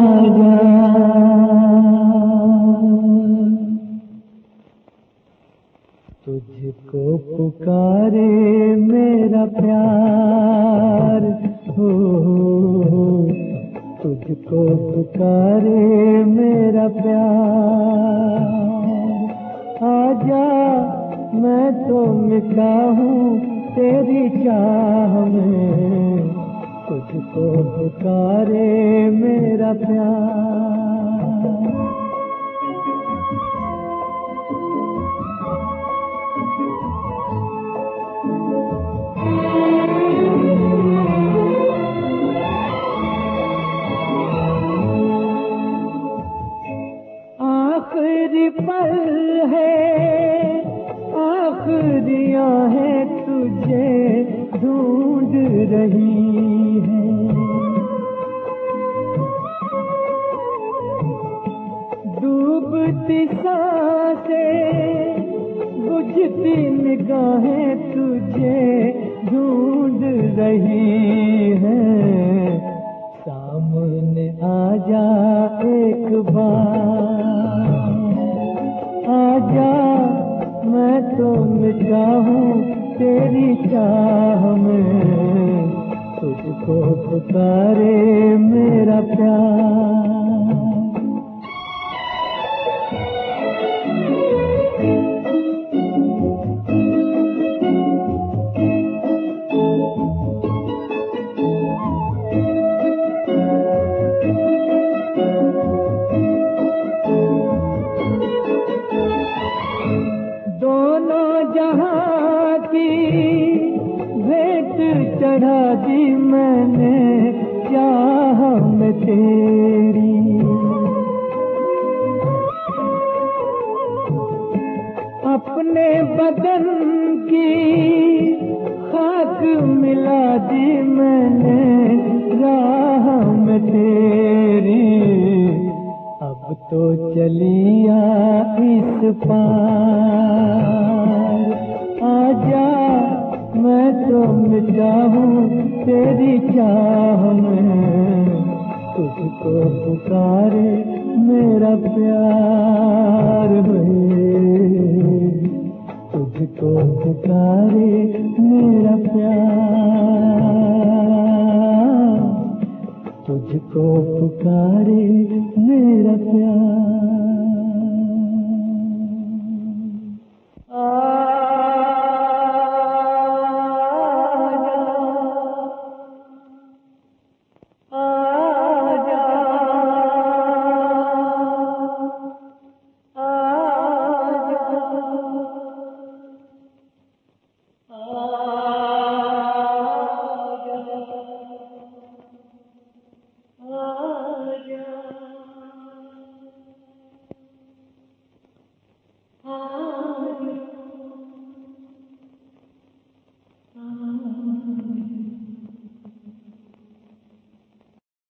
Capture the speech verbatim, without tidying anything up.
आजा, तुझको पुकारे मेरा प्यार हो, तुझको पुकारे मेरा प्यार। आजा मैं तो मिटा हूँ तेरी चाह में, तुझको पुकारे मेरा प्यार। आखिरी पल है, आखिरी आहें तुझे ढूंढ रही है। डूबती सांसें, बुझती निगाहें तुझे ढूंढ रही हैं। सामने आजा एक बार, आजा मैं तो मिटा हूँ तेरी चाह में, तुझको पुकारे मेरा प्यार। जहाँ की भेंट चढ़ा दी मैंने चाह में तेरी, अपने बदन की खाक मिला दी मैंने राह में तेरी। अब तो चलिया इस पार, आजा मैं तो मिटा हूँ तेरी चाह में, तुझको पुकारे मेरा प्यार है, तुझको पुकारे मेरा प्यार, तुझको पुकारे मेरा प्यार।